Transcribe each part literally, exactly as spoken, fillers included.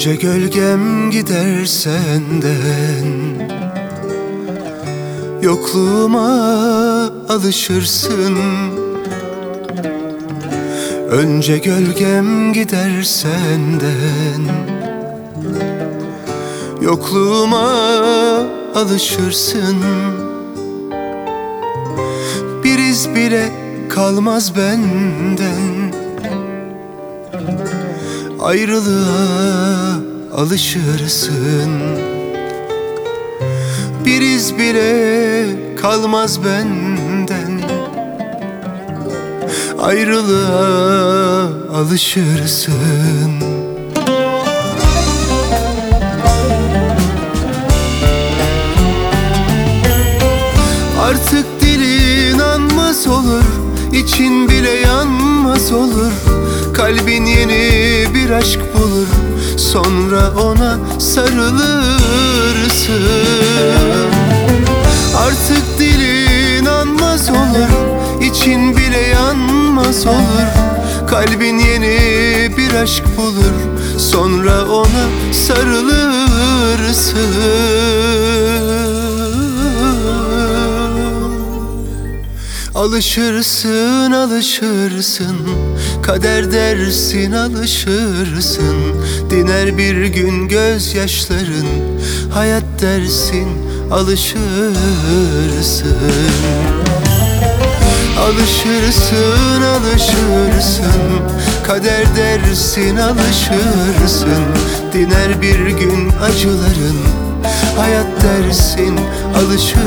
Önce gölgem gider senden, yokluğuma alışırsın. Önce gölgem gider senden, yokluğuma alışırsın. Bir iz bile kalmaz benden, ayrılığa alışırsın. Bir iz bile kalmaz benden, ayrılığa alışırsın. Artık dilin anmaz olur, için bile yanmaz olur. Kalbin yeni bir aşk bulur, sonra ona sarılırsın. Artık dilin anmaz olur, için bile yanmaz olur. Kalbin yeni bir aşk bulur, sonra ona sarılırsın. Alışırsın, alışırsın, kader dersin alışırsın. Diner bir gün gözyaşların, hayat dersin alışırsın. Alışırsın, alışırsın, kader dersin alışırsın. Diner bir gün acıların, hayat dersin alışırsın.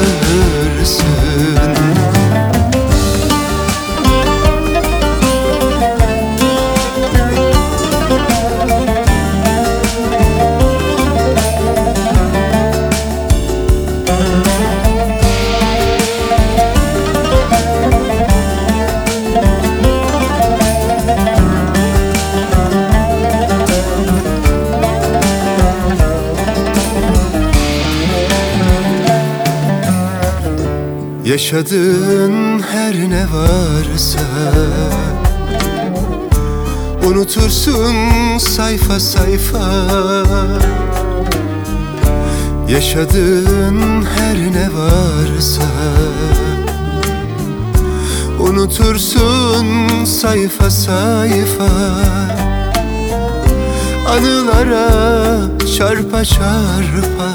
Yaşadığın her ne varsa unutursun sayfa sayfa. Yaşadığın her ne varsa unutursun sayfa sayfa. Anılara çarpa çarpa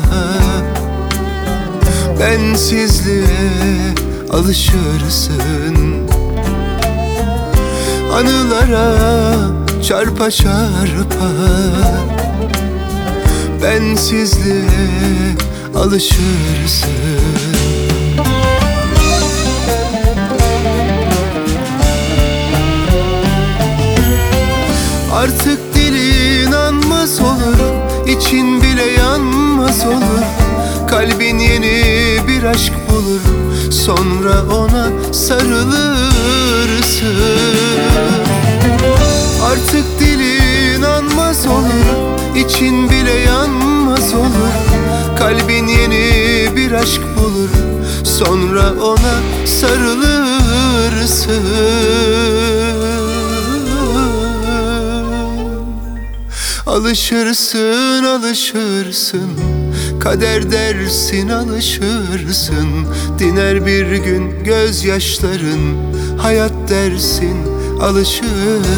bensizliğe alışırsın. Anılara çarpa çarpa bensizliğe alışırsın. Artık dilin anmaz olur, için bile yanmaz olur. Kalbin yeni bir aşk bulur, sonra ona sarılırsın. Artık dilin anmaz olur, için bile yanmaz olur. Kalbin yeni bir aşk bulur, sonra ona sarılırsın. Alışırsın, alışırsın, kader dersin alışırsın. Diner bir gün gözyaşların, hayat dersin alışırsın.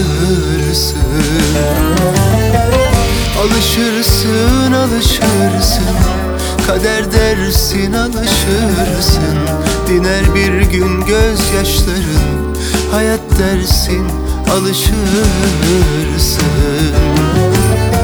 Alışırsın, alışırsın, kader dersin alışırsın. Diner bir gün gözyaşların, hayat dersin alışırsın.